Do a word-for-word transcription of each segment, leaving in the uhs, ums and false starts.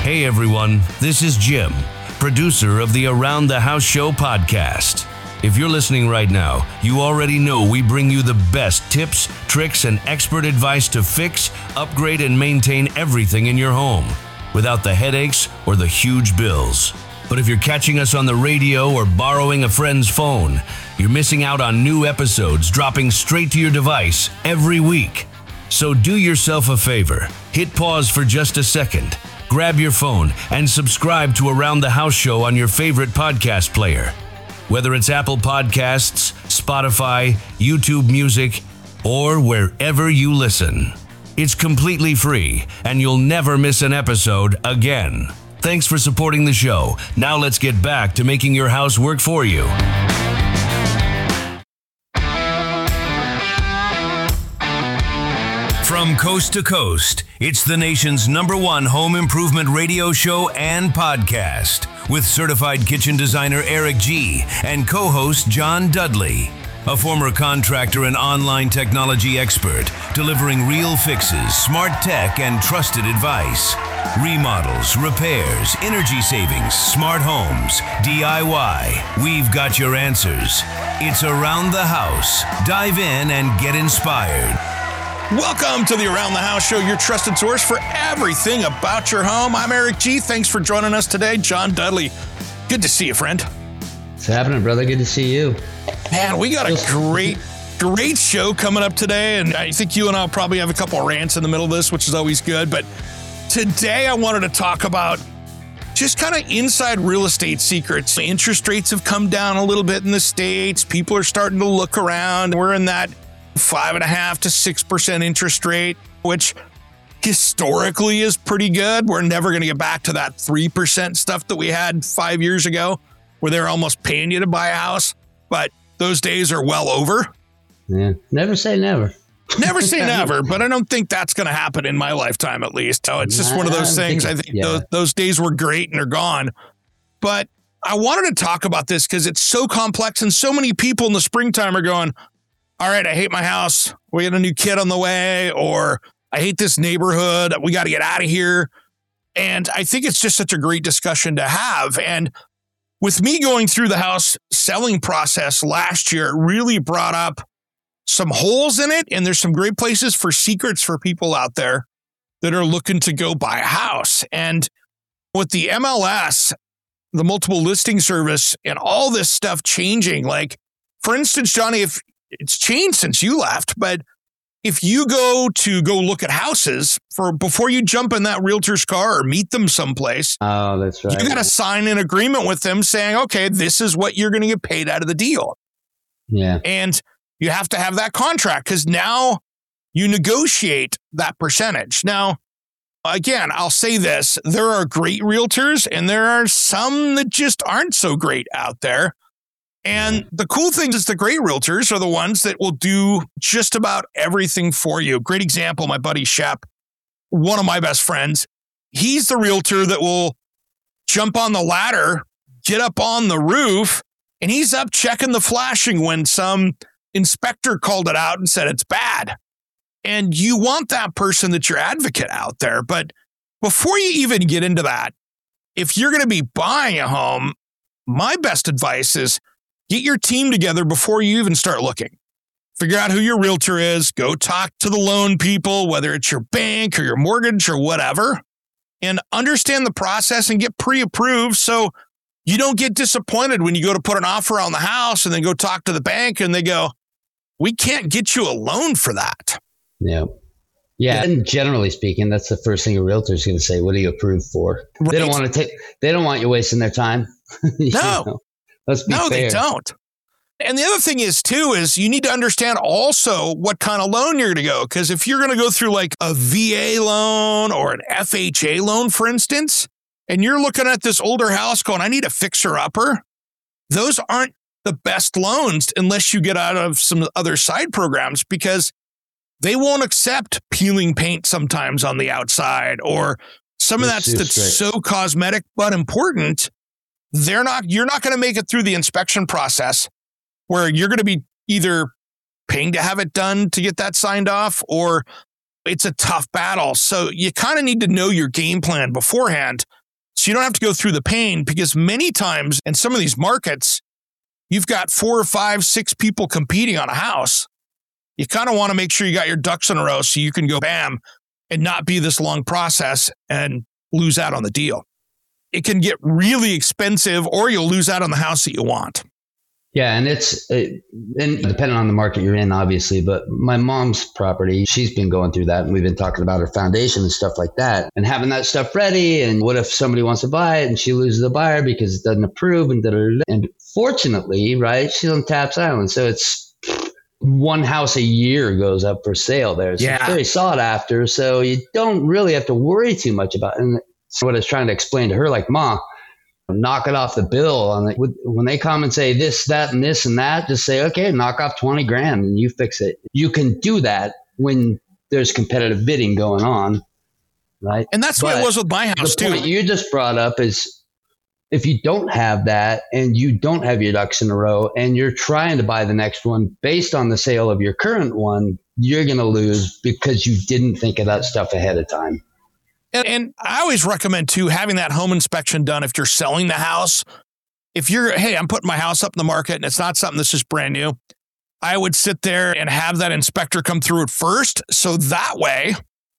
Hey everyone, this is Jim, producer of the Around the House Show podcast. If you're listening right now, you already know we bring you the best tips, tricks, and expert advice to fix, upgrade, and maintain everything in your home without the headaches or the huge bills. But if you're catching us on the radio or borrowing a friend's phone, you're missing out on new episodes dropping straight to your device every week. So do yourself a favor, hit pause for just a second, grab your phone, and subscribe to Around the House Show on your favorite podcast player. Whether it's Apple Podcasts, Spotify, YouTube Music, or wherever you listen. It's completely free, and you'll never miss an episode again. Thanks for supporting the show. Now let's get back to making your house work for you. From coast to coast, it's the nation's number one home improvement radio show and podcast with certified kitchen designer Eric G. and co-host John Dudley, a former contractor and online technology expert, delivering real fixes, smart tech, and trusted advice. Remodels, repairs, energy savings, smart homes, D I Y. We've got your answers. It's Around the House. Dive in and get inspired. Welcome to the Around the House Show, your trusted source for everything about your home. I'm Eric G. Thanks for joining us today. John Dudley, good to see you, friend. What's happening, brother? Good to see you. Man, we got a great, great show coming up today, and I think you and I'll probably have a couple of rants in the middle of this, which is always good. But today I wanted to talk about just kind of inside real estate secrets. Interest rates have come down a little bit in the States. People are starting to look around. We're in that five and a half to six percent interest rate, which historically is pretty good. We're never going to get back to that three percent stuff that we had five years ago, where they're almost paying you to buy a house. But those days are well over. Yeah, never say never. Never say never, but I don't think that's going to happen in my lifetime, at least. So it's just one of those things. I think yeah. those, those days were great and they're gone. But I wanted to talk about this because it's so complex, and so many people in the springtime are going, all right, I hate my house. We got a new kid on the way, or I hate this neighborhood. We got to get out of here. And I think it's just such a great discussion to have. And with me going through the house selling process last year, it really brought up some holes in it. And there's some great places for secrets for people out there that are looking to go buy a house. And with the M L S, the multiple listing service, and all this stuff changing, like, for instance, Johnny, if it's changed since you left, but if you go to go look at houses for before you jump in that realtor's car or meet them someplace, oh, that's right. You got to sign an agreement with them saying, okay, this is what you're going to get paid out of the deal. Yeah. And you have to have that contract because now you negotiate that percentage. Now, again, I'll say this. There are great realtors and there are some that just aren't so great out there. And the cool thing is the great realtors are the ones that will do just about everything for you. Great example, my buddy Shep, one of my best friends. He's the realtor that will jump on the ladder, get up on the roof, and he's up checking the flashing when some inspector called it out and said it's bad. And you want that person that's your advocate out there. But before you even get into that, if you're going to be buying a home, my best advice is get your team together before you even start looking. Figure out who your realtor is. Go talk to the loan people, whether it's your bank or your mortgage or whatever, and understand the process and get pre-approved so you don't get disappointed when you go to put an offer on the house and then go talk to the bank and they go, we can't get you a loan for that. Yeah. Yeah. And generally speaking, that's the first thing a realtor is going to say. What are you approved for? Right. They don't want to take, they don't want you wasting their time. No. know? Let's be no, fair. They don't. And the other thing is, too, is you need to understand also what kind of loan you're going to go. Because if you're going to go through like a V A loan or an F H A loan, for instance, and you're looking at this older house going, I need a fixer-upper, those aren't the best loans unless you get out of some other side programs because they won't accept peeling paint sometimes on the outside or some of that's that's so cosmetic but important. They're not, you're not going to make it through the inspection process where you're going to be either paying to have it done to get that signed off, or it's a tough battle. So you kind of need to know your game plan beforehand so you don't have to go through the pain, because many times in some of these markets, you've got four or five, six people competing on a house. You kind of want to make sure you got your ducks in a row so you can go bam and not be this long process and lose out on the deal. It can get really expensive, or you'll lose out on the house that you want. Yeah, and it's it, and depending on the market you're in, obviously, but my mom's property, she's been going through that, and we've been talking about her foundation and stuff like that, and having that stuff ready, and what if somebody wants to buy it and she loses the buyer because it doesn't approve, and da-da-da-da. And fortunately, right, she's on Taps Island, so it's one house a year goes up for sale there. So yeah. It's very sought after, so you don't really have to worry too much about it. And so what I was trying to explain to her, like, Ma, knock it off the bill. On the, when they come and say this, that, and this and that, just say, okay, knock off twenty grand and you fix it. You can do that when there's competitive bidding going on, right? And that's but what it was with my house the too. Point you just brought up is, if you don't have that and you don't have your ducks in a row and you're trying to buy the next one based on the sale of your current one, you're going to lose because you didn't think of that stuff ahead of time. And, and I always recommend, too, having that home inspection done if you're selling the house. If you're, hey, I'm putting my house up in the market and it's not something that's just brand new, I would sit there and have that inspector come through it first. So that way,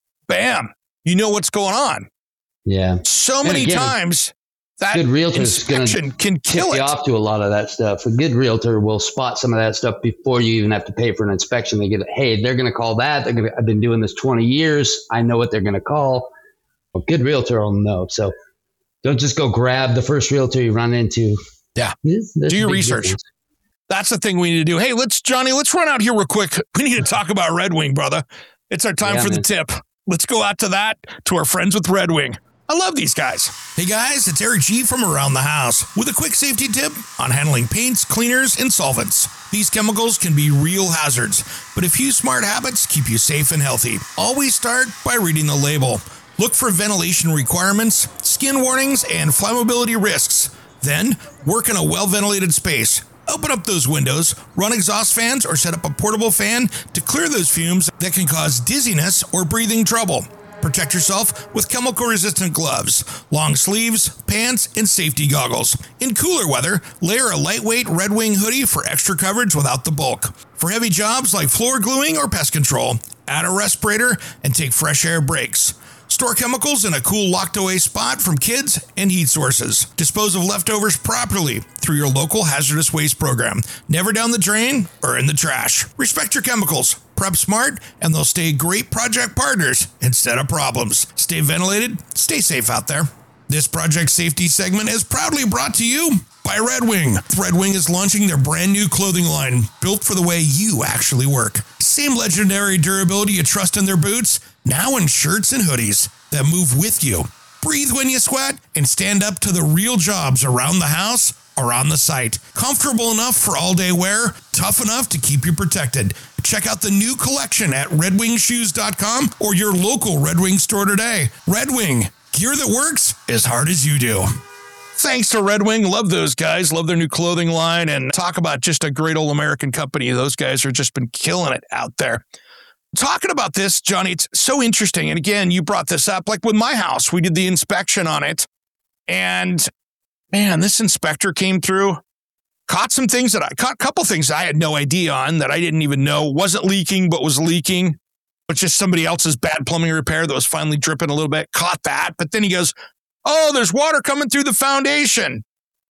bam, you know what's going on. Yeah. So many again, times that good inspection can kill it. You off to a lot of that stuff. A good realtor will spot some of that stuff before you even have to pay for an inspection. They get, hey, they're going to call that. They're going to, I've been doing this twenty years. I know what they're going to call. A good realtor will know. So don't just go grab the first realtor you run into. Yeah. This, this do your research. Difference. That's the thing we need to do. Hey, let's, Johnny, let's run out here real quick. We need to talk about Red Wing, brother. It's our time yeah, for man. the tip. Let's go out to that, to our friends with Red Wing. I love these guys. Hey guys, it's Eric G from Around the House with a quick safety tip on handling paints, cleaners, and solvents. These chemicals can be real hazards, but a few smart habits keep you safe and healthy. Always start by reading the label. Look for ventilation requirements, skin warnings, and flammability risks. Then, work in a well-ventilated space. Open up those windows, run exhaust fans, or set up a portable fan to clear those fumes that can cause dizziness or breathing trouble. Protect yourself with chemical-resistant gloves, long sleeves, pants, and safety goggles. In cooler weather, layer a lightweight Red Wing hoodie for extra coverage without the bulk. For heavy jobs like floor gluing or pest control, add a respirator and take fresh air breaks. Store chemicals in a cool locked-away spot from kids and heat sources. Dispose of leftovers properly through your local hazardous waste program. Never down the drain or in the trash. Respect your chemicals. Prep smart, and they'll stay great project partners instead of problems. Stay ventilated. Stay safe out there. This project safety segment is proudly brought to you by Red Wing. Red Wing is launching their brand new clothing line, built for the way you actually work. Same legendary durability you trust in their boots, now in shirts and hoodies that move with you. Breathe when you sweat and stand up to the real jobs around the house or on the site. Comfortable enough for all-day wear, tough enough to keep you protected. Check out the new collection at red wing shoes dot com or your local Red Wing store today. Red Wing, gear that works as hard as you do. Thanks to Red Wing. Love those guys. Love their new clothing line. And talk about just a great old American company. Those guys have just been killing it out there. Talking about this, Johnny, it's so interesting. And again, you brought this up. Like with my house, we did the inspection on it. And man, this inspector came through, caught some things that I caught, a couple things I had no idea on that I didn't even know wasn't leaking, but was leaking. It's just somebody else's bad plumbing repair that was finally dripping a little bit. Caught that. But then he goes, oh, there's water coming through the foundation.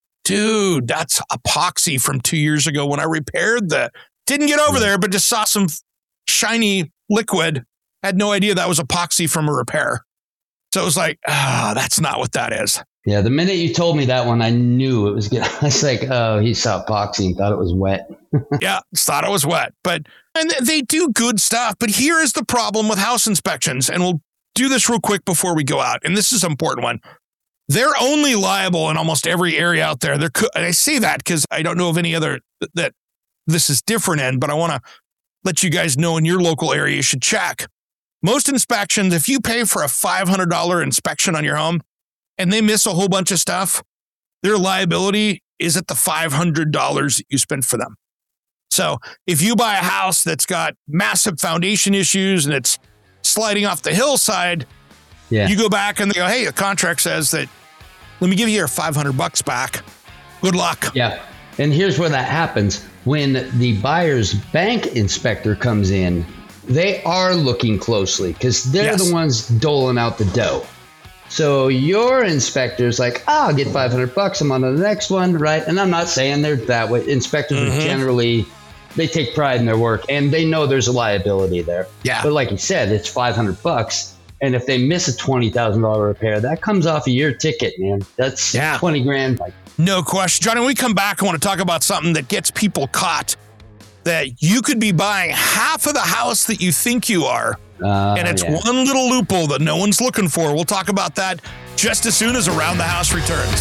Dude, that's epoxy from two years ago when I repaired the, didn't get over there, but just saw some shiny liquid. Had no idea that was epoxy from a repair. So it was like, ah, oh, that's not what that is. Yeah, the minute you told me that one, I knew it was good. I was like, oh, he saw epoxy and thought it was wet. Yeah, thought it was wet. But and they do good stuff. But here is the problem with house inspections. And we'll do this real quick before we go out. And this is an important one. They're only liable in almost every area out there. They're, and I say that because I don't know of any other that this is different in, but I want to let you guys know in your local area, you should check. Most inspections, if you pay for a five hundred dollars inspection on your home and they miss a whole bunch of stuff, their liability is at the five hundred dollars that you spent for them. So if you buy a house that's got massive foundation issues and it's sliding off the hillside, Yeah. you go back and they go, hey, the contract says that, let me give you your five hundred bucks back. Good luck. Yeah. And here's where that happens. When the buyer's bank inspector comes in, they are looking closely because they're Yes. the ones doling out the dough. So your inspector's like, oh, I'll get five hundred bucks. I'm on to the next one, right? And I'm not saying they're that way. Inspectors Mhm. are generally, they take pride in their work and they know there's a liability there. Yeah. But like you said, it's five hundred bucks. And if they miss a twenty thousand dollars repair, that comes off of your ticket, man. That's Yeah. twenty grand. Like, No question. Johnny, when we come back, I want to talk about something that gets people caught, that you could be buying half of the house that you think you are. uh, And it's yeah. one little loophole that no one's looking for. We'll talk about that just as soon as Around the House returns.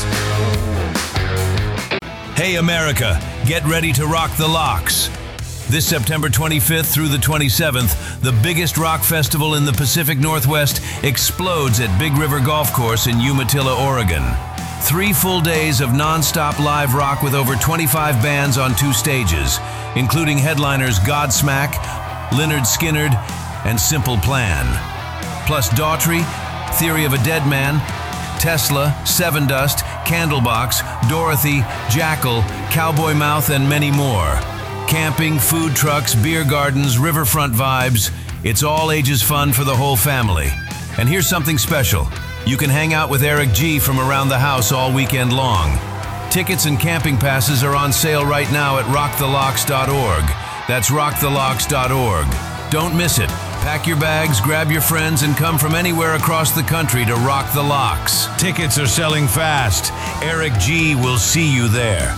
Hey America, get ready to rock the locks. This September twenty-fifth through the twenty-seventh, the biggest rock festival in the Pacific Northwest explodes at Big River Golf Course in Umatilla, Oregon. Three full days of non-stop live rock with over twenty-five bands on two stages, including headliners Godsmack, Lynyrd Skynyrd, and Simple Plan. Plus Daughtry, Theory of a Dead Man, Tesla, Seven Dust, Candlebox, Dorothy, Jackal, Cowboy Mouth, and many more. Camping, food trucks, beer gardens, riverfront vibes. It's all ages fun for the whole family. And here's something special. You can hang out with Eric G from Around the House all weekend long. Tickets and camping passes are on sale right now at rock the locks dot org. That's rock the locks dot org. Don't miss it. Pack your bags, grab your friends, and come from anywhere across the country to rock the locks. Tickets are selling fast. Eric G will see you there.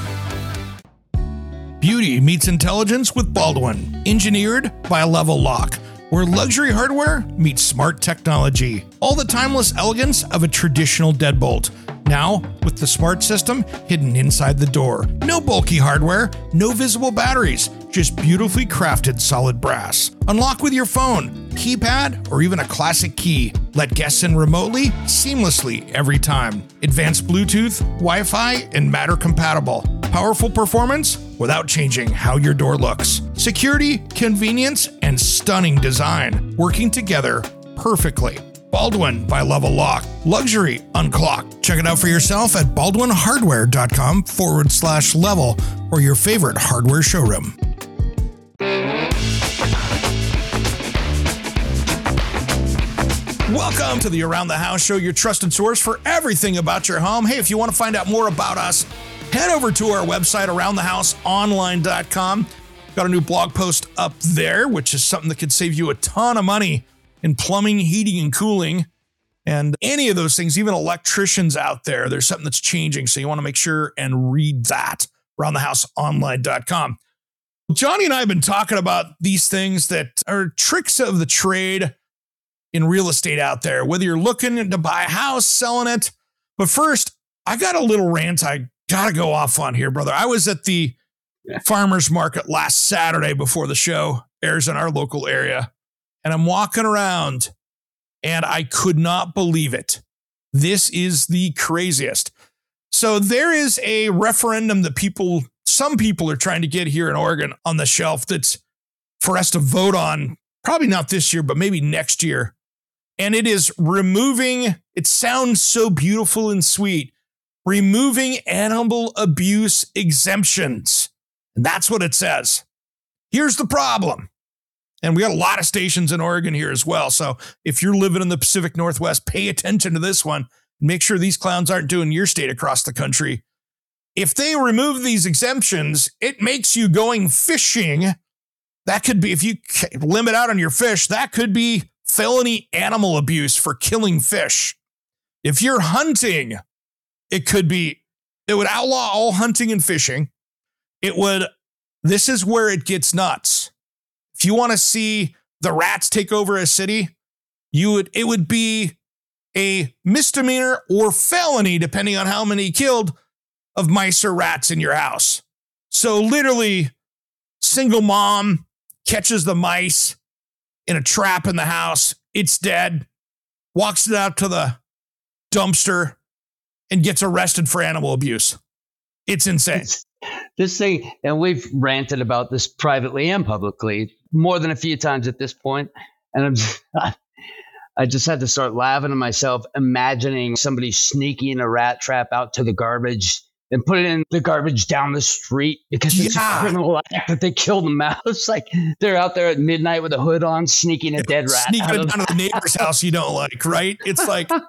Beauty meets intelligence with Baldwin, engineered by Level Lock, where luxury hardware meets smart technology. All the timeless elegance of a traditional deadbolt. Now, with the smart system hidden inside the door. No bulky hardware, no visible batteries, just beautifully crafted solid brass. Unlock with your phone, keypad, or even a classic key. Let guests in remotely, seamlessly every time. Advanced Bluetooth, Wi-Fi, and Matter compatible. Powerful performance without changing how your door looks. Security, convenience, and stunning design working together perfectly. Baldwin by Level Lock. Luxury unclocked. Check it out for yourself at baldwinhardware.com forward slash level or your favorite hardware showroom. Welcome to the Around the House Show, your trusted source for everything about your home. Hey, if you want to find out more about us, head over to our website, around the house online dot com. Got a new blog post up there, which is something that could save you a ton of money in plumbing, heating, and cooling, and any of those things, even electricians out there. There's something that's changing, so you want to make sure and read that, around the house online dot com. Johnny and I have been talking about these things that are tricks of the trade in real estate out there, whether you're looking to buy a house, selling it. But first, I got a little rant I got to go off on here, brother. I was at the farmer's market last Saturday before the show airs in our local area, and I'm walking around and I could not believe it. This is the craziest. So there is a referendum that people, some people are trying to get here in Oregon on the shelf that's for us to vote on, probably not this year, but maybe next year. And it is removing, it sounds so beautiful and sweet, removing animal abuse exemptions. And that's what it says. Here's the problem. And we got a lot of stations in Oregon here as well. So if you're living in the Pacific Northwest, pay attention to this one. Make sure these clowns aren't doing your state across the country. If they remove these exemptions, it makes you going fishing. That could be, if you limit out on your fish, that could be felony animal abuse for killing fish. If you're hunting, it could be, it would outlaw all hunting and fishing. It would, this is where it gets nuts. If you want to see the rats take over a city, you would, it would be a misdemeanor or felony, depending on how many killed, of mice or rats in your house. So literally, single mom catches the mice in a trap in the house. It's dead, walks it out to the dumpster, and gets arrested for animal abuse. It's insane. It's, this thing, and we've ranted about this privately and publicly more than a few times at this point. And I'm just, I just had to start laughing to myself, imagining somebody sneaking a rat trap out to the garbage and put it in the garbage down the street because it's Yeah. a criminal act that they killed a mouse. Like they're out there at midnight with a hood on, sneaking a dead rat. Sneaking out it of- down to the neighbor's house you don't like, right? It's like, Oh,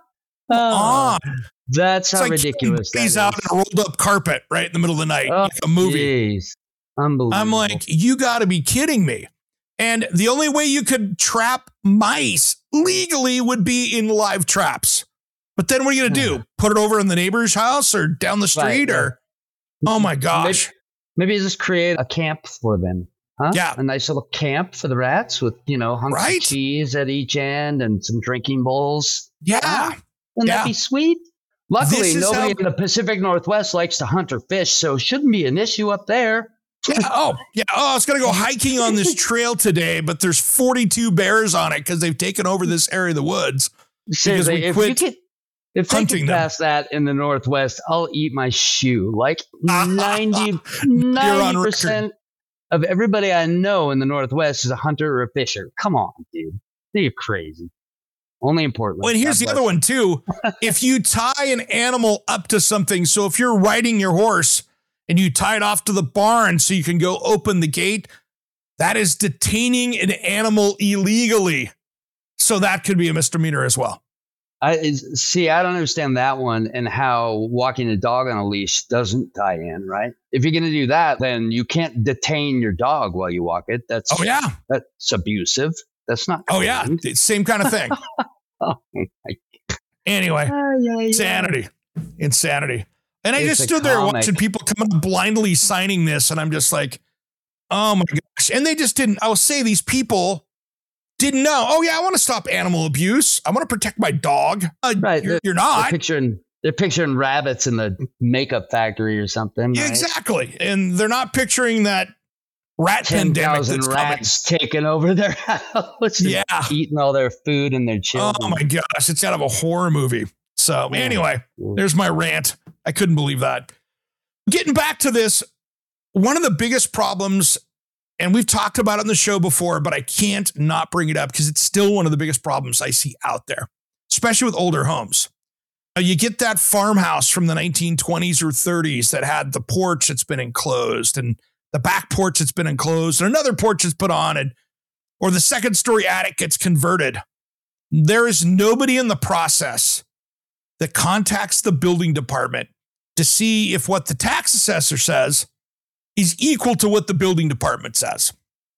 on. that's It's how like ridiculous that he's is. out in a rolled up carpet right in the middle of the night, Oh, like a movie. Jeez. Unbelievable. I'm like, you got to be kidding me. And the only way you could trap mice legally would be in live traps. But then what are you going to do? Put it over in the neighbor's house or down the street? Right, Or, oh my gosh. Maybe, maybe just create a camp for them. Huh? Yeah. A nice little camp for the rats with, you know, hunks Right? of cheese at each end and some drinking bowls. Yeah. Huh? Wouldn't Yeah. that be sweet? Luckily, This is nobody how- in the Pacific Northwest likes to hunt or fish, so it shouldn't be an issue up there. Yeah. Oh, yeah. Oh, I was going to go hiking on this trail today, but there's forty-two bears on it because they've taken over this area of the woods. Seriously, we if quit you could, if they hunting could them. pass that in the Northwest, I'll eat my shoe. Like ninety record. percent of everybody I know in the Northwest is a hunter or a fisher. Come on, dude. You're crazy. Only in Portland. Well, and here's God the bless other you. one too. If you tie an animal up to something, so if you're riding your horse and you tie it off to the barn so you can go open the gate, that is detaining an animal illegally. So that could be a misdemeanor as well. I is- see. I don't understand that one and how walking a dog on a leash doesn't tie in. Right? If you're going to do that, then you can't detain your dog while you walk it. That's Oh yeah. that's abusive. That's not. Oh yeah. kind. It's same kind of thing. Oh, my Anyway, Ay, ay, ay. insanity, insanity. And I It's just a stood there comic. watching people come up blindly signing this, and I'm just like, oh my gosh. And they just didn't. I will say these people didn't know. Oh yeah, I want to stop animal abuse. I want to protect my dog. Uh, Right, You're, they're- you're They're not. picturing they're picturing rabbits in the makeup factory or something. Yeah, right? exactly. And they're not picturing that rat Ten pandemic thousand that's coming. rats taking over their house, and Yeah. eating all their food and their Oh children. my gosh, it's out of a horror movie. So anyway, there's my rant. I couldn't believe that. Getting back to this, one of the biggest problems, and we've talked about it on the show before, but I can't not bring it up because it's still one of the biggest problems I see out there, especially with older homes. Uh, You get that farmhouse from the nineteen twenties or thirties that had the porch that's been enclosed and the back porch that's been enclosed and another porch that's put on, and or the second story attic gets converted. There is nobody in the process that contacts the building department to see if what the tax assessor says is equal to what the building department says.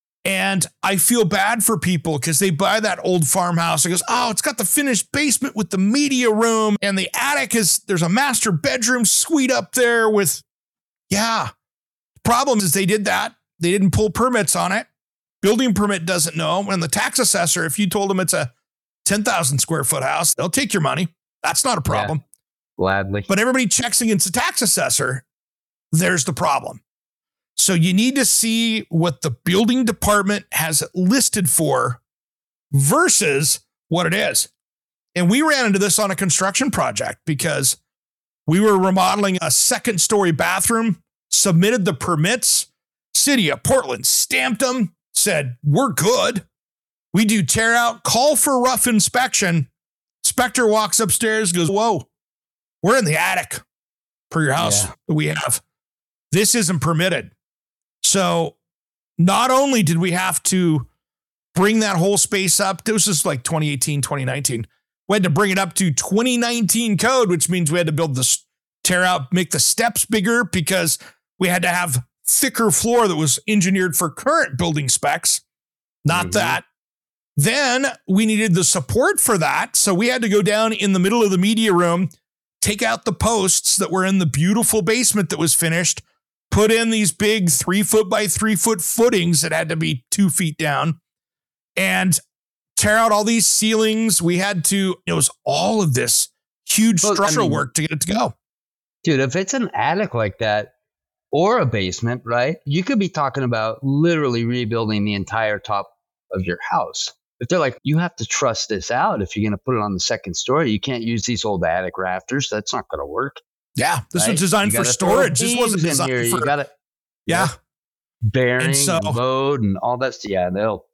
And I feel bad for people because they buy that old farmhouse and goes, oh, it's got the finished basement with the media room and the attic is, there's a master bedroom suite up there with, yeah. Problem is they did that. They didn't pull permits on it. Building permit doesn't know. And the tax assessor, if you told them it's a ten thousand square foot house, they'll take your money. That's not a problem. Gladly. But everybody checks against the tax assessor. There's the problem. So you need to see what the building department has it listed for versus what it is. And we ran into this on a construction project because we were remodeling a second story bathroom, submitted the permits, City of Portland stamped them, said, we're good. We do tear out, call for rough inspection. Inspector walks upstairs, goes, whoa, we're in the attic for your house Yeah. that we have. This isn't permitted. So not only did we have to bring that whole space up, this was like twenty eighteen, twenty nineteen. We had to bring it up to twenty nineteen code, which means we had to build this, tear out, make the steps bigger because we had to have thicker floor that was engineered for current building specs. Not Mhm. that. Then we needed the support for that. So we had to go down in the middle of the media room, take out the posts that were in the beautiful basement that was finished, put in these big three foot by three foot footings that had to be two feet down, and tear out all these ceilings. We had to, it was all of this huge Well, I structural mean- work to get it to go. Dude, if it's an attic like that or a basement, right, you could be talking about literally rebuilding the entire top of your house. If they're like, you have to truss this out if you're going to put it on the second story. You can't use these old attic rafters. That's not going to work. Yeah. This right? was designed You for gotta throw storage. This wasn't beams in designed here. for, You got to yeah. bearing And so- and load and all that. Yeah, they'll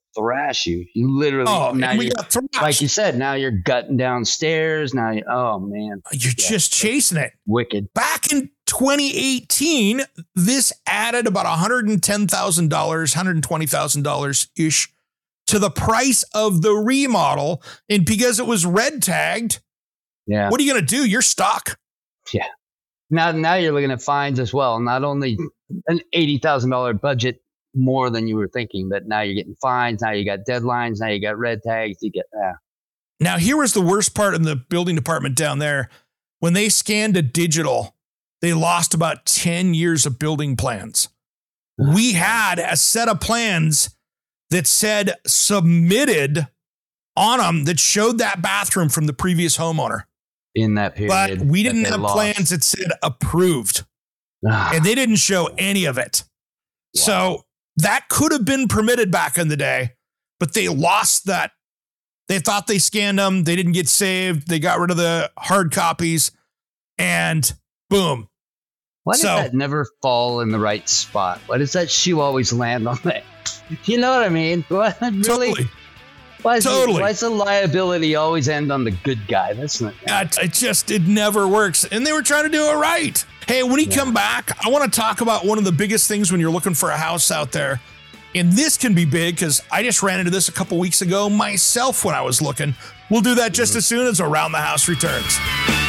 thrash you. You literally, oh, now we you're, got thrashed. Like you said, now you're gutting downstairs. Now, you, oh man, You're yeah, just chasing it. Wicked. Back in twenty eighteen, this added about one hundred ten thousand dollars, one hundred twenty thousand dollars ish to the price of the remodel. And because it was red tagged, yeah, what are you going to do? You're stuck. Yeah. Now, now you're looking at fines as well. Not only an eighty thousand dollars budget more than you were thinking, but now you're getting fines. Now you got deadlines. Now you got red tags. You get ah. Now, here was the worst part in the building department down there. When they scanned a digital, they lost about ten years of building plans. We had a set of plans that said submitted on them that showed that bathroom from the previous homeowner. In that period. But we didn't have lost. plans that said approved. Ah. And they didn't show any of it. Wow. So that could have been permitted back in the day, but they lost that. They thought they scanned them. They didn't get saved. They got rid of the hard copies and boom. Why does so, that never fall in the right spot? Why does that shoe always land on that? You know what I mean? What, really? Totally. Why is, totally. the, why does the liability always end on the good guy? That's not. Yeah, it just, it never works. And they were trying to do it right. Hey, when we yeah. come back, I want to talk about one of the biggest things when you're looking for a house out there. And this can be big because I just ran into this a couple weeks ago myself when I was looking. We'll do that just mm-hmm. as soon as Around the House returns.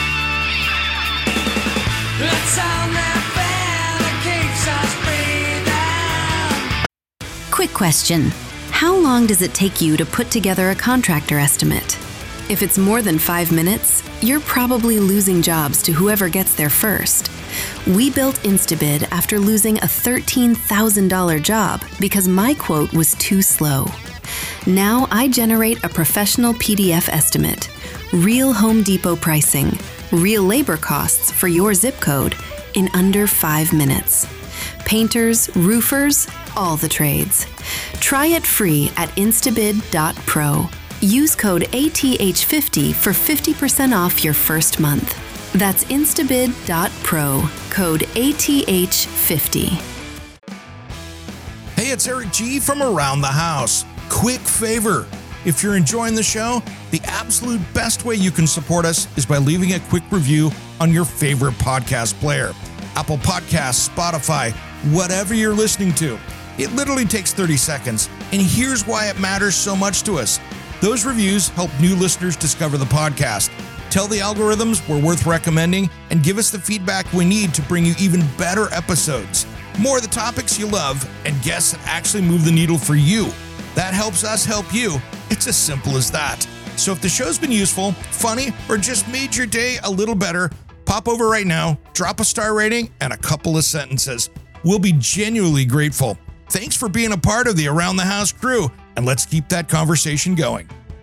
Quick question. How long does it take you to put together a contractor estimate? If it's more than five minutes, you're probably losing jobs to whoever gets there first. We built Instabid after losing a thirteen thousand dollars job because my quote was too slow. Now I generate a professional P D F estimate, real Home Depot pricing, real labor costs for your zip code in under five minutes. Painters, roofers, all the trades. Try it free at instabid dot pro. Use code A T H fifty for fifty percent off your first month. That's instabid dot pro, code A T H fifty. Hey, it's Eric G from Around the House. Quick favor. If you're enjoying the show, the absolute best way you can support us is by leaving a quick review on your favorite podcast player. Apple Podcasts, Spotify, whatever you're listening to. It literally takes thirty seconds, and here's why it matters so much to us. Those reviews help new listeners discover the podcast. Tell the algorithms we're worth recommending, and give us the feedback we need to bring you even better episodes. More of the topics you love, and guests that actually move the needle for you. That helps us help you. It's as simple as that. So if the show's been useful, funny, or just made your day a little better, pop over right now, drop a star rating, and a couple of sentences. We'll be genuinely grateful. Thanks for being a part of the Around the House crew, and let's keep that conversation going.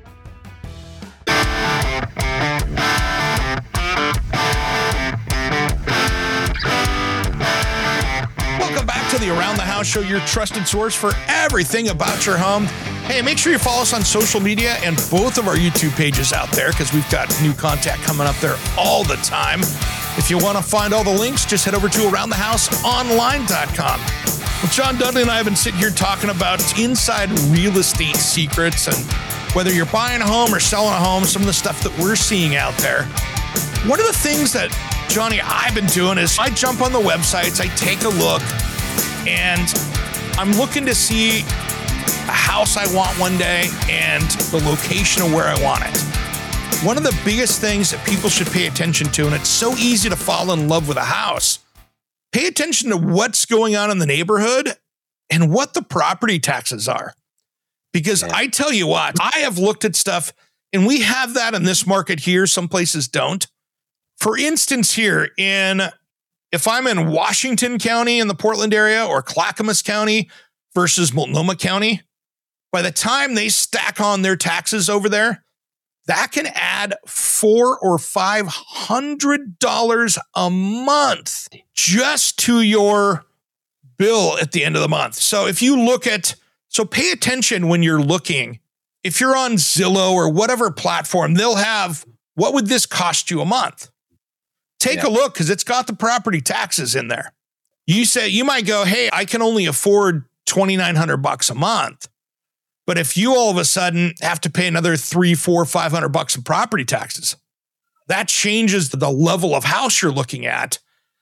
Welcome back to the Around the House Show, your trusted source for everything about your home. Hey, make sure you follow us on social media and both of our YouTube pages out there because we've got new content coming up there all the time. If you want to find all the links, just head over to around the house online dot com. Well, John Dudley and I have been sitting here talking about inside real estate secrets and whether you're buying a home or selling a home, some of the stuff that we're seeing out there. One of the things that, Johnny, I've been doing is I jump on the websites, I take a look, and I'm looking to see a house I want one day and the location of where I want it. One of the biggest things that people should pay attention to, and it's so easy to fall in love with a house, pay attention to what's going on in the neighborhood and what the property taxes are. Because yeah. I tell you what, I have looked at stuff, and we have that in this market here. Some places don't. For instance, here in, if I'm in Washington County in the Portland area or Clackamas County versus Multnomah County, by the time they stack on their taxes over there, that can add four or five hundred dollars a month just to your bill at the end of the month. So if you look at, so pay attention when you're looking. If you're on Zillow or whatever platform, they'll have, what would this cost you a month? Take yeah. a look because it's got the property taxes in there. You say, you might go, hey, I can only afford twenty-nine hundred bucks a month. But if you all of a sudden have to pay another three, four, five hundred bucks in property taxes, that changes the level of house you're looking at.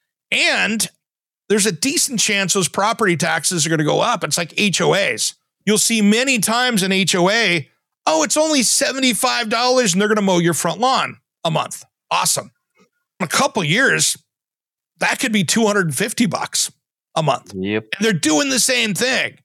And there's a decent chance those property taxes are going to go up. It's like H O As. You'll see many times in H O A, oh, it's only seventy-five dollars and they're going to mow your front lawn a month. Awesome. In a couple years, that could be two hundred fifty bucks a month. Yep. And they're doing the same thing.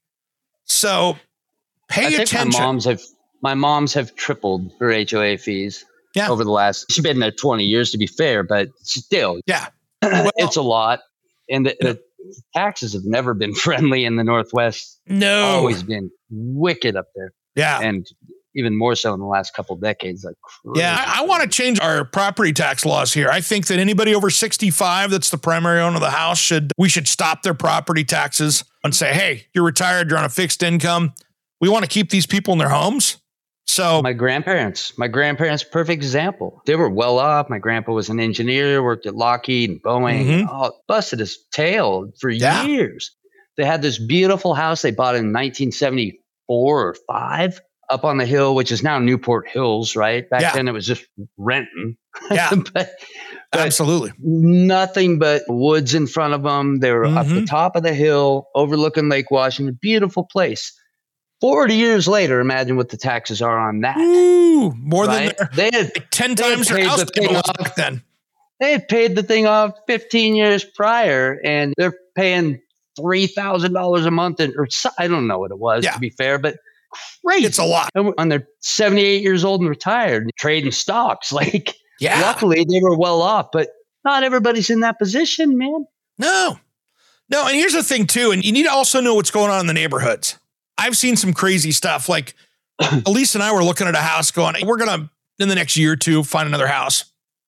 So pay I think attention. My moms have my moms have tripled her H O A fees Yeah. over the last. She's been there twenty years to be fair, but still, Yeah. Well, it's a lot. And the, the taxes have never been friendly in the Northwest. no. Always been wicked up there, Yeah. and even more so in the last couple of decades. Like crazy. Yeah, I, I want to change our property tax laws here. I think that anybody over sixty-five that's the primary owner of the house should, we should stop their property taxes and say, hey, you're retired, you're on a fixed income. We want to keep these people in their homes. So My grandparents, my grandparents, perfect example. They were well off. My grandpa was an engineer, worked at Lockheed and Boeing, Mhm. and oh, busted his tail for Yeah. years. They had this beautiful house they bought in nineteen seventy-four or five up on the hill, which is now Newport Hills, right? Back Yeah. then it was just renting. yeah, but, but absolutely. nothing but woods in front of them. They were up the Mhm. top of the hill, overlooking Lake Washington. Beautiful place. forty years later, imagine what the taxes are on that. Ooh, more right? than their, They had like ten they had times their paid house the thing payment was off. back then. They had paid the thing off fifteen years prior, and they're paying three thousand dollars a month, in, or so, I don't know what it was, Yeah. to be fair, but crazy. It's a lot. And when they're seventy-eight years old and retired, trading stocks. Like, Yeah. luckily, they were well off, but not everybody's in that position, man. No. No, and here's the thing too, and you need to also know what's going on in the neighborhoods. I've seen some crazy stuff. Like Elise and I were looking at a house going, we're going to, in the next year or two, find another house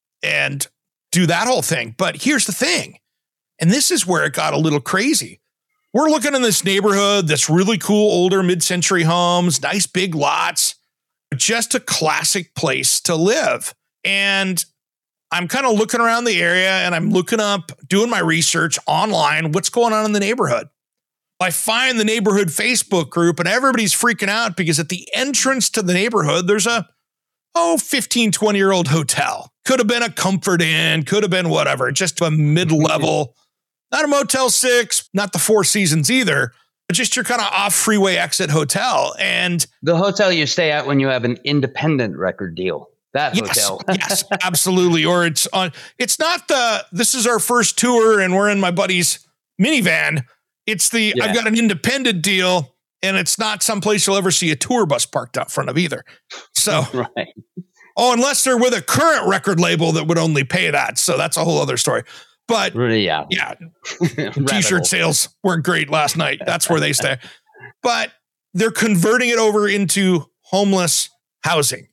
and do that whole thing. But here's the thing, and this is where it got a little crazy. We're looking in this neighborhood that's really cool, older mid-century homes, nice big lots, just a classic place to live. And I'm kind of looking around the area and I'm looking up, doing my research online, what's going on in the neighborhood. I find the neighborhood Facebook group and everybody's freaking out because at the entrance to the neighborhood, there's a, oh, fifteen, twenty year old hotel. Could have been a Comfort Inn, could have been whatever, just a mid-level, not a Motel six, not the Four Seasons either, but just your kind of off freeway exit hotel. And The hotel you stay at when you have an independent record deal. That yes, hotel. yes, absolutely. Or it's on, it's not the, this is our first tour and we're in my buddy's minivan. It's the, Yeah. I've got an independent deal and it's not someplace you'll ever see a tour bus parked out front of either. So, Right. oh, unless they're with a current record label that would only pay that. So that's a whole other story. But Really, yeah. yeah, Rabbit t-shirt hole. sales weren't great last night. That's where they stay. But they're converting it over into homeless housing.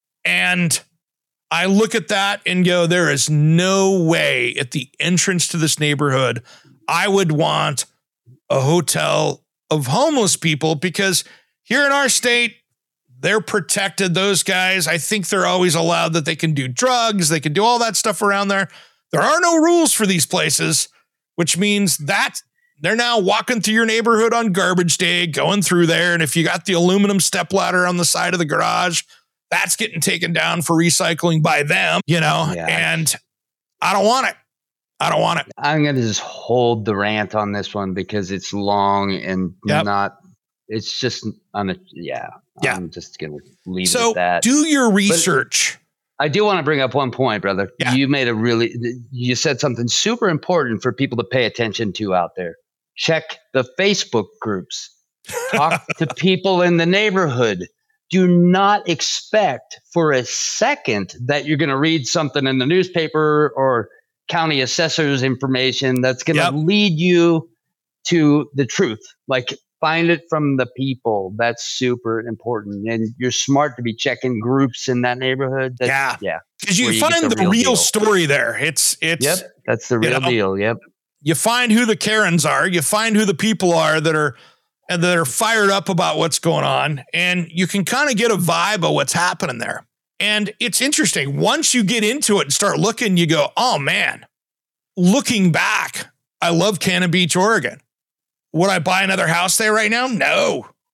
And I look at that and go, there is no way at the entrance to this neighborhood I would want a hotel of homeless people, because here in our state, they're protected. Those guys, I think they're always allowed that they can do drugs. They can do all that stuff around there. There are no rules for these places, which means that they're now walking through your neighborhood on garbage day, going through there. And if you got the aluminum stepladder on the side of the garage, that's getting taken down for recycling by them, you know, Yeah. and I don't want it. I don't want it. I'm going to just hold the rant on this one because it's long and Yep. not, it's just, on a, yeah, Yeah. I'm just going to leave it So at that. do your research. I do want to bring up one point, brother. Yeah. You made a really, you said something super important for people to pay attention to out there. Check the Facebook groups. Talk to people in the neighborhood. Do not expect for a second that you're going to read something in the newspaper or county assessor's information that's going to Yep. lead you to the truth. Like, find it from the people. That's super important. And you're smart to be checking groups in that neighborhood. That's, Yeah. Yeah. Because you where you get find the the, real real, deal. story there. It's, it's, Yep. That's the you real know, deal. Yep. you find who the Karens are, you find who the people are that are, and that are fired up about what's going on. And you can kind of get a vibe of what's happening there. And it's interesting. Once you get into it and start looking, you go, oh man, looking back, I love Cannon Beach, Oregon. Would I buy another house there right now? No,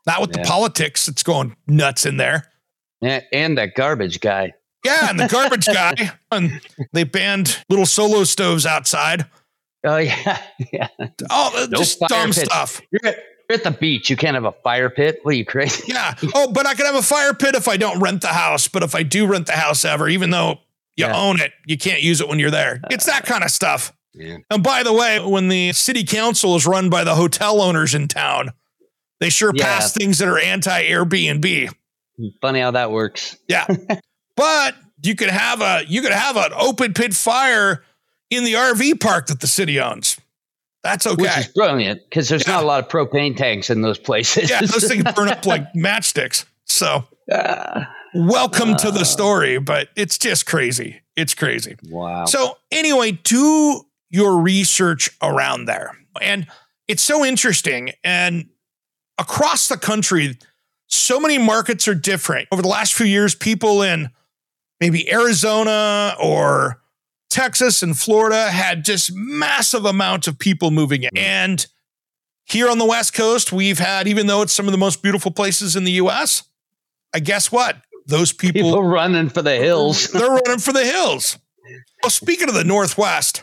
Not with yeah. the politics that's going nuts in there. Yeah, and that garbage guy. Yeah, and the garbage guy. And they banned little solo stoves outside. Oh, yeah. yeah. Oh, no just dumb pits. stuff. You're at, you're at the beach. You can't have a fire pit. What are you, crazy? Yeah. Oh, but I can have a fire pit if I don't rent the house. But if I do rent the house ever, even though you yeah. own it, you can't use it when you're there. It's that kind of stuff. Yeah. And by the way, when the city council is run by the hotel owners in town, they sure yeah. pass things that are anti-Airbnb. Funny how that works. Yeah. But you could have a you could have an open pit fire in the R V park that the city owns. That's okay. Which is brilliant because there's yeah. not a lot of propane tanks in those places. Yeah, those things burn up like matchsticks. So uh, welcome uh, to the story, but it's just crazy. It's crazy. Wow. So anyway, do your research around there. And it's so interesting. And across the country, so many markets are different. Over the last few years, people in maybe Arizona or Texas and Florida had just massive amounts of people moving in. And here on the West Coast, we've had, even though it's some of the most beautiful places in the U S, I guess what? Those people, people running for the hills. They're running for the hills. Well, speaking of the Northwest,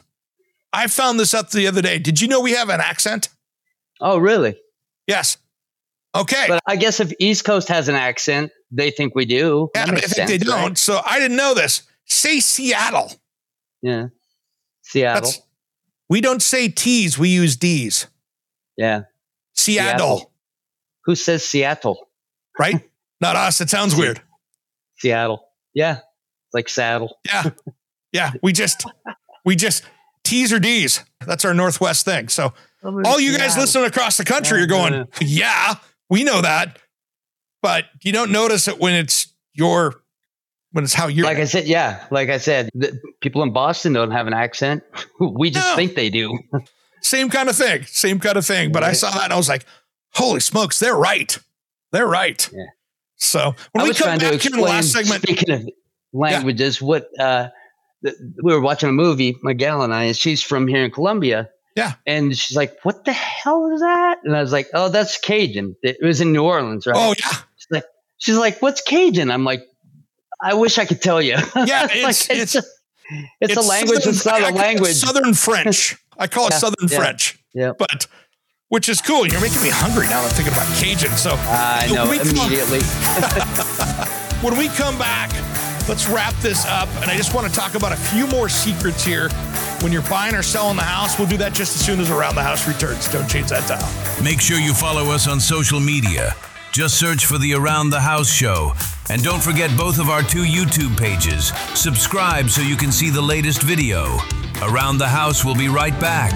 I found this up the other day. Did you know we have an accent? Oh, really? Yes. Okay. But I guess if East Coast has an accent, they think we do. Yeah, I think sense, they don't. Right? So I didn't know this. Say Seattle. Yeah. Seattle. That's, we don't say T's. We use D's. Yeah. Seattle. Seattle. Who says Seattle? Right? Not us. It sounds weird. Seattle. Yeah. It's like saddle. Yeah. Yeah. We just, we just, T's or D's. That's our Northwest thing. So all you guys listening across the country are going, yeah, we know that. But you don't notice it when it's your, when it's how you're. Like I said, yeah. Like I said, the people in Boston don't have an accent. We just no. think they do. Same kind of thing. Same kind of thing. But right. I saw that and I was like, holy smokes, they're right. They're right. Yeah. So when I we come back here in the last segment. Speaking of languages, yeah. what uh, the, we were watching a movie, my gal and I, and she's from here in Columbia. Yeah. And she's like, what the hell is that? And I was like, oh, that's Cajun. It was in New Orleans, right? Oh, yeah. She's like, she's like, what's Cajun? I'm like, I wish I could tell you. Yeah, it's, like, it's, it's, a, it's, it's a language. Southern, it's not a language. Southern French. I call it yeah, Southern yeah, French. Yeah. But, which is cool. You're making me hungry now that I'm thinking about Cajun. So I know, immediately. Come, when we come back, let's wrap this up. And I just want to talk about a few more secrets here. When you're buying or selling the house, we'll do that just as soon as Around the House returns. Don't change that dial. Make sure you follow us on social media. Just search for the Around the House Show. And don't forget both of our two YouTube pages. Subscribe so you can see the latest video. Around the House will be right back.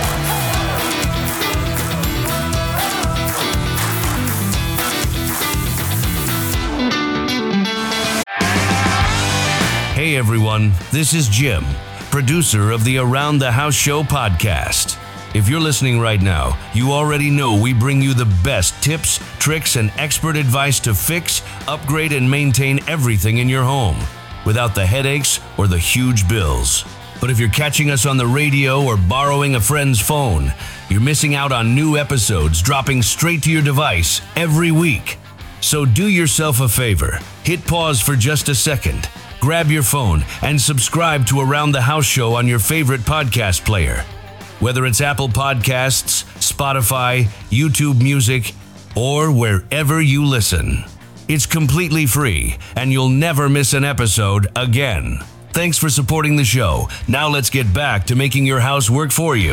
Hey everyone, this is Jim, producer of the Around the House Show podcast. If you're listening right now, you already know we bring you the best tips, tricks, and expert advice to fix, upgrade, and maintain everything in your home without the headaches or the huge bills. But if you're catching us on the radio or borrowing a friend's phone, you're missing out on new episodes dropping straight to your device every week. So do yourself a favor, hit pause for just a second, grab your phone, and subscribe to Around the House Show on your favorite podcast player. Whether it's Apple Podcasts, Spotify, YouTube Music, or wherever you listen. It's completely free, and you'll never miss an episode again. Thanks for supporting the show. Now let's get back to making your house work for you.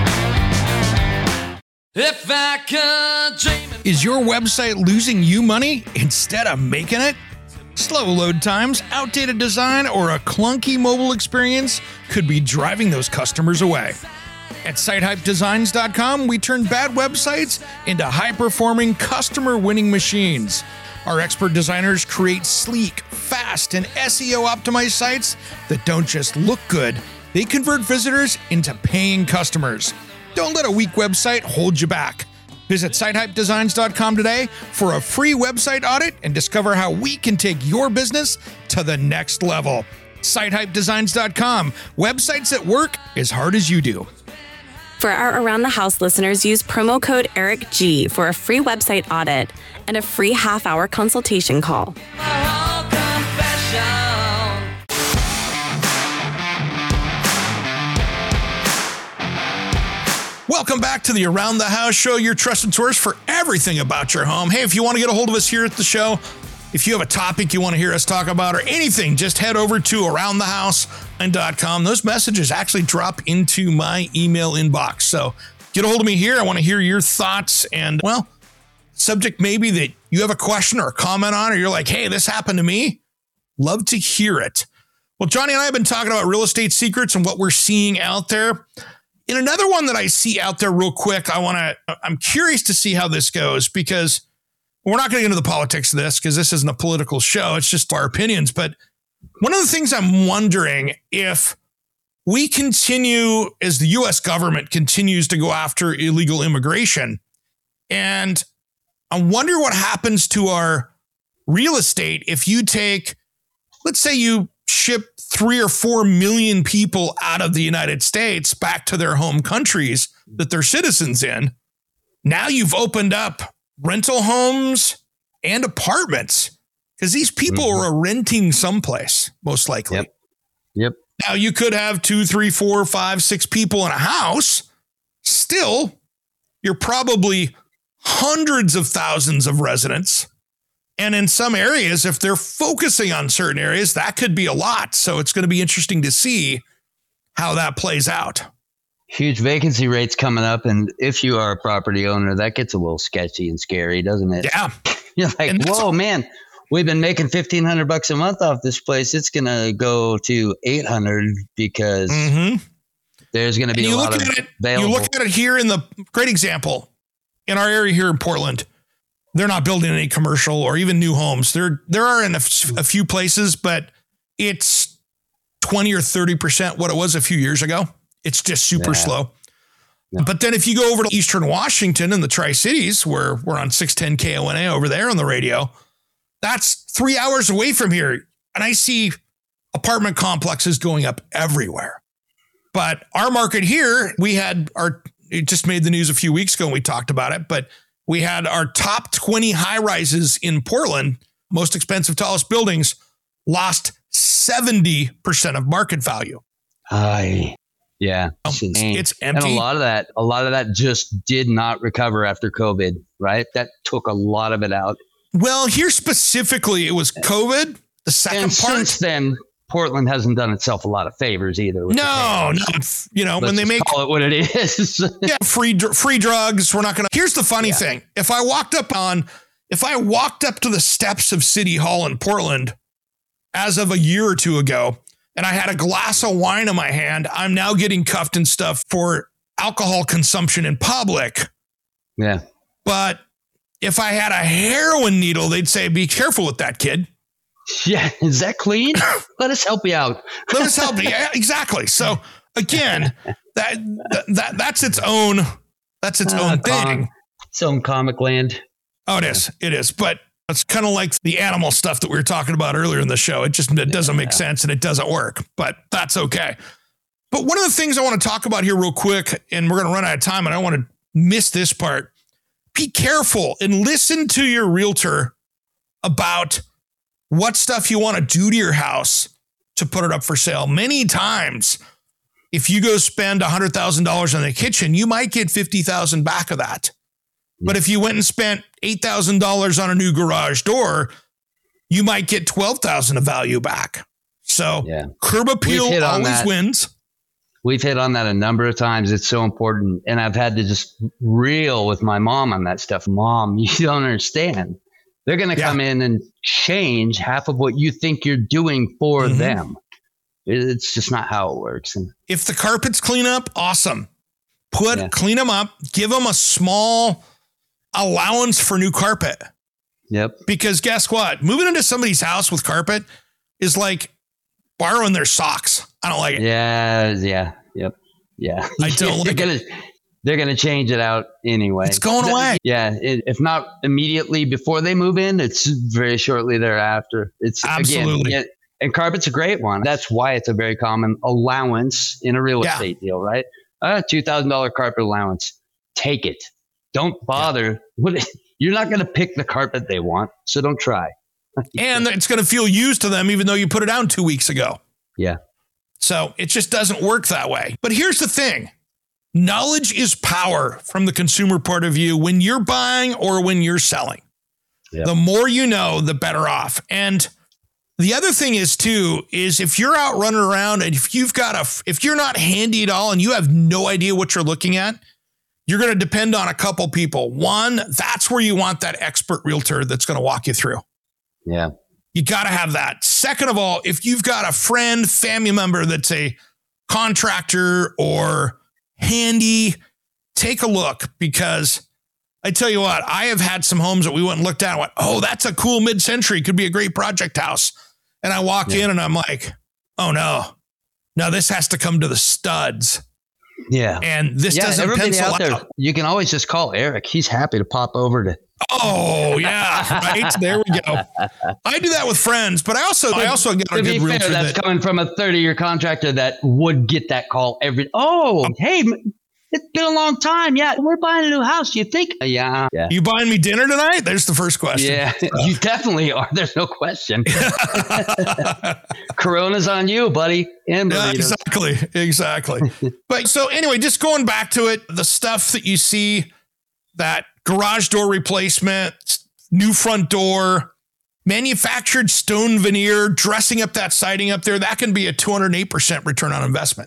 If I could dream. Is your website losing you money instead of making it? Slow load times, outdated design, or a clunky mobile experience could be driving those customers away. At site hype designs dot com, we turn bad websites into high-performing, customer-winning machines. Our expert designers create sleek, fast, and S E O-optimized sites that don't just look good, they convert visitors into paying customers. Don't let a weak website hold you back. Visit site hype designs dot com today for a free website audit and discover how we can take your business to the next level. site hype designs dot com. Websites that work as hard as you do. For our Around the House listeners, use promo code Eric G for a free website audit. and a free half-hour consultation call. Welcome back to the Around the House Show, your trusted source for everything about your home. Hey, if you want to get a hold of us here at the show, if you have a topic you want to hear us talk about or anything, just head over to around the house dot com. Those messages actually drop into my email inbox. So get a hold of me here. I want to hear your thoughts and, well, subject maybe that you have a question or a comment on, or you're like, hey, this happened to me. Love to hear it. Well, Johnny and I have been talking about real estate secrets and what we're seeing out there. In another one that I see out there real quick, I want to, I'm curious to see how this goes, because we're not going to get into the politics of this because this isn't a political show. It's just our opinions. But one of the things I'm wondering, if we continue, as the U S government continues to go after illegal immigration, and I wonder what happens to our real estate if you take, let's say you ship three or four million people out of the United States back to their home countries that they're citizens in. Now you've opened up rental homes and apartments because these people mm-hmm. are renting someplace, most likely. Yep. Yep. Now you could have two, three, four, five, six people in a house. Still, you're probably hundreds of thousands of residents. And in some areas, if they're focusing on certain areas, that could be a lot. So it's going to be interesting to see how that plays out. Huge vacancy rates coming up. And if you are a property owner, that gets a little sketchy and scary, doesn't it? Yeah. You're like, whoa, a- man, we've been making fifteen hundred bucks a month off this place. It's going to go to eight hundred because mm-hmm. there's going to be a lot of it, available. You look at it here in the great example in our area here in Portland. They're not building any commercial or even new homes. There, there are in a, f- a few places, but it's twenty or thirty percent what it was a few years ago. It's just super yeah. slow. Yeah. But then if you go over to Eastern Washington and the Tri-Cities, where we're on six ten K O N A over there on the radio, that's three hours away from here. And I see apartment complexes going up everywhere. But our market here, we had our, it just made the news a few weeks ago and we talked about it, but we had our top twenty high rises in Portland, most expensive, tallest buildings, lost seventy percent of market value. Aye. Yeah. It's, it's empty. And a lot of that, a lot of that just did not recover after COVID, right? That took a lot of it out. Well, here specifically, it was COVID. The second and part. Since then, Portland hasn't done itself a lot of favors either. No, no. You know, Let's when they make call it what it is. yeah, free free drugs. We're not going to. Here's the funny yeah. thing. If I walked up on, if I walked up to the steps of City Hall in Portland as of a year or two ago, and I had a glass of wine in my hand, I'm now getting cuffed and stuff for alcohol consumption in public. Yeah. But if I had a heroin needle, they'd say, be careful with that, kid. Yeah. Is that clean? Let us help you out. Let us help you. Yeah, exactly. So again, that, that that's its own, that's its uh, own thing. Com- its own comic land. Oh, it is. It is. But it's kind of like the animal stuff that we were talking about earlier in the show. It just it doesn't make yeah. sense and it doesn't work, but that's okay. But one of the things I want to talk about here real quick, and we're going to run out of time and I don't want to miss this part. Be careful and listen to your realtor about what stuff you want to do to your house to put it up for sale. Many times, if you go spend one hundred thousand dollars on the kitchen, you might get fifty thousand dollars back of that. But if you went and spent eight thousand dollars on a new garage door, you might get twelve thousand dollars of value back. So yeah. curb appeal always that. wins. We've hit on that a number of times. It's so important. And I've had to just reel with my mom on that stuff. Mom, you don't understand. They're going to yeah. come in and change half of what you think you're doing for mm-hmm. them. It's just not how it works. And if the carpets clean up, awesome. Put yeah. clean them up. Give them a small allowance for new carpet. Yep. Because guess what? Moving into somebody's house with carpet is like borrowing their socks. I don't like it. Yeah. Yeah. Yep. Yeah. I don't like gonna, it. They're going to change it out anyway. It's going away. Yeah. It, if not immediately before they move in, it's very shortly thereafter. It's absolutely. Again, it, and carpet's a great one. That's why it's a very common allowance in a real yeah. estate deal, right? Uh, two thousand dollars carpet allowance. Take it. Don't bother. Yeah. What, You're not going to pick the carpet they want, so don't try. And it's going to feel used to them, even though you put it down two weeks ago. Yeah. So it just doesn't work that way. But here's the thing. Knowledge is power from the consumer point of view when you're buying or when you're selling. Yep. The more you know, the better off. And the other thing is, too, is if you're out running around and if you've got a, if you're not handy at all and you have no idea what you're looking at, you're going to depend on a couple people. One, that's where you want that expert realtor that's going to walk you through. Yeah. You got to have that. Second of all, if you've got a friend, family member that's a contractor or handy, take a look, because I tell you what, I have had some homes that we went and looked at and went, oh, that's a cool mid-century, could be a great project house. And I walk yeah. in and I'm like, oh no, no, this has to come to the studs. Yeah. And this yeah, doesn't pencil out. There, you can always just call Eric. He's happy to pop over to. Oh yeah, right. There we go. I do that with friends, but I also I also get a good realtor. Fair, that's that, coming from a thirty-year contractor that would get that call every. Oh, hey, it's been a long time. Yeah, we're buying a new house. You think? Yeah. yeah. You buying me dinner tonight? There's the first question. Yeah, you definitely are. There's no question. Corona's on you, buddy. And yeah, exactly, exactly. But so anyway, just going back to it, the stuff that you see, that garage door replacement, new front door, manufactured stone veneer, dressing up that siding up there, that can be a two hundred eight percent return on investment.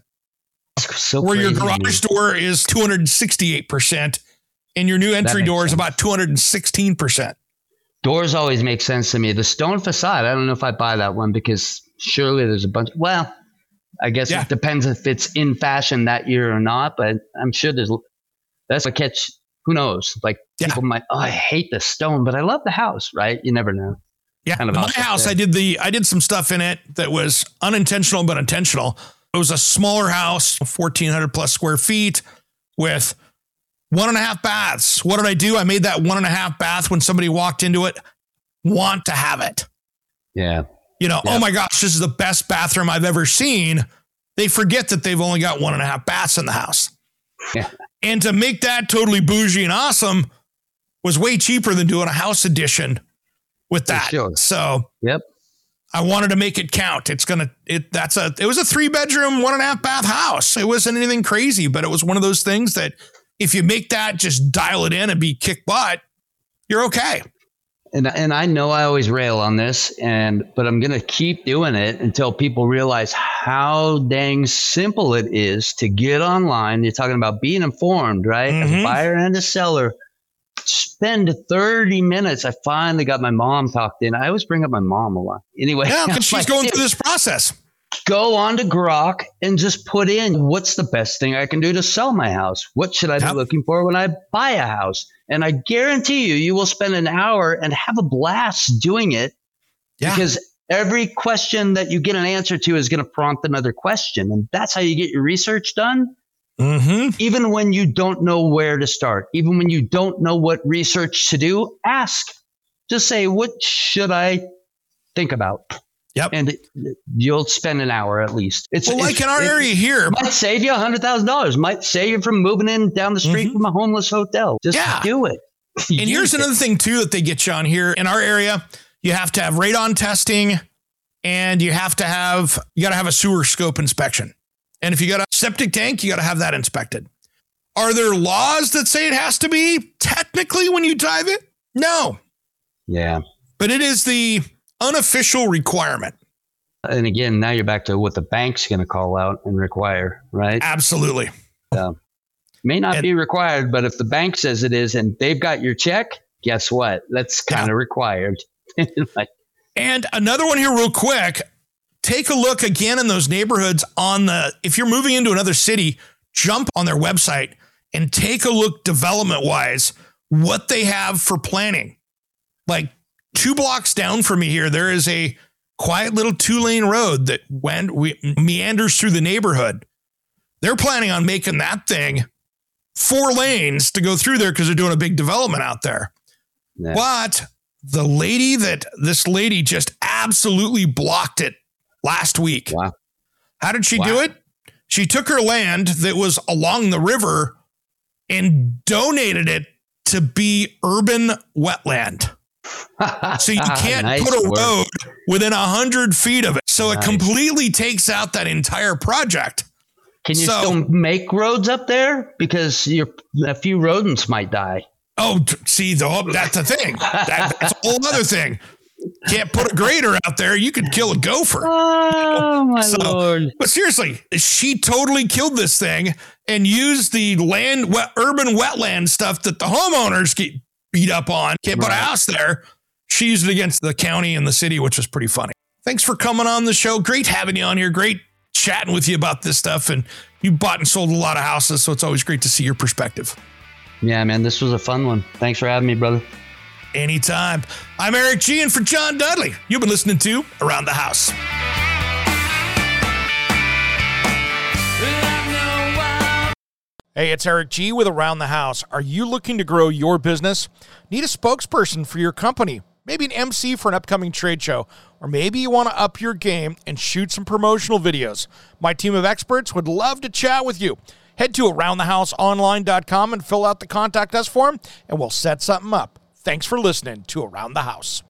So where your garage door is two hundred sixty-eight percent and your new entry door sense. is about two hundred sixteen percent. Doors always make sense to me. The stone facade, I don't know if I buy that one, because surely there's a bunch. Well, I guess yeah. it depends if it's in fashion that year or not, but I'm sure there's, that's a catch. Who knows? Like yeah. people might, oh, I hate the stone, but I love the house, right? You never know. Yeah. Kind of my house, there. I did the, I did some stuff in it that was unintentional, but intentional. It was a smaller house, fourteen hundred plus square feet with one and a half baths. What did I do? I made that one and a half bath when somebody walked into it, want to have it. Yeah. You know, yeah. oh my gosh, this is the best bathroom I've ever seen. They forget that they've only got one and a half baths in the house. Yeah. And to make that totally bougie and awesome was way cheaper than doing a house addition with that. Sure. So yep. I wanted to make it count. It's going to, it, that's a, it was a three bedroom, one and a half bath house. It wasn't anything crazy, but it was one of those things that if you make that, just dial it in and be kick butt, you're okay. And and I know I always rail on this, and but I'm going to keep doing it until people realize how dang simple it is to get online. You're talking about being informed, right? Mm-hmm. As a buyer and a seller. Spend thirty minutes. I finally got my mom talked in. I always bring up my mom a lot. Anyway. Yeah, because she's like, going through this process. Go on to Grok and just put in, what's the best thing I can do to sell my house? What should I be yep. looking for when I buy a house? And I guarantee you, you will spend an hour and have a blast doing it. Yeah. Because every question that you get an answer to is going to prompt another question. And that's how you get your research done. Mm-hmm. Even when you don't know where to start, even when you don't know what research to do, ask. Just say, what should I think about? Yep. And you'll spend an hour at least. It's well, like it's, in our area here. Might save you one hundred thousand dollars. Might save you from moving in down the street mm-hmm. from a homeless hotel. Just yeah. do it. And here's it. another thing, too, that they get you on here. In our area, you have to have radon testing, and you have to have, you got to have a sewer scope inspection. And if you got a septic tank, you got to have that inspected. Are there laws that say it has to be technically when you drive it? No. Yeah. But it is the unofficial requirement. And again, now you're back to what the bank's going to call out and require, right? Absolutely. So, may not and, be required, but if the bank says it is and they've got your check, guess what? That's kind of yeah. required. like, and another one here real quick. Take a look again in those neighborhoods on the, if you're moving into another city, jump on their website and take a look development wise, what they have for planning. Like two blocks down from me here, there is a quiet little two lane road that went, we, meanders through the neighborhood. They're planning on making that thing four lanes to go through there because they're doing a big development out there. Yeah. But the lady that this lady just absolutely blocked it last week. Wow. How did she wow. do it? She took her land that was along the river and donated it to be urban wetland. So you can't nice put a work. road within a hundred feet of it. So nice. It completely takes out that entire project. Can you so, still make roads up there? Because you're, a few rodents might die. Oh, see, the, that's the thing. That, that's a whole other thing. Can't put a grader out there. You could kill a gopher. Oh, my so, Lord. But seriously, she totally killed this thing and used the land, wet, urban wetland stuff that the homeowners get beat up on. Can't put right. a house there. She used it against the county and the city, which was pretty funny. Thanks for coming on the show. Great having you on here. Great chatting with you about this stuff. And you bought and sold a lot of houses, so it's always great to see your perspective. Yeah, man, this was a fun one. Thanks for having me, brother. Anytime. I'm Eric G, and for John Dudley, you've been listening to Around the House. Hey, it's Eric G with Around the House. Are you looking to grow your business? Need a spokesperson for your company? Maybe an M C for an upcoming trade show? Or maybe you want to up your game and shoot some promotional videos? My team of experts would love to chat with you. Head to around the house online dot com and fill out the Contact Us form, and we'll set something up. Thanks for listening to Around the House.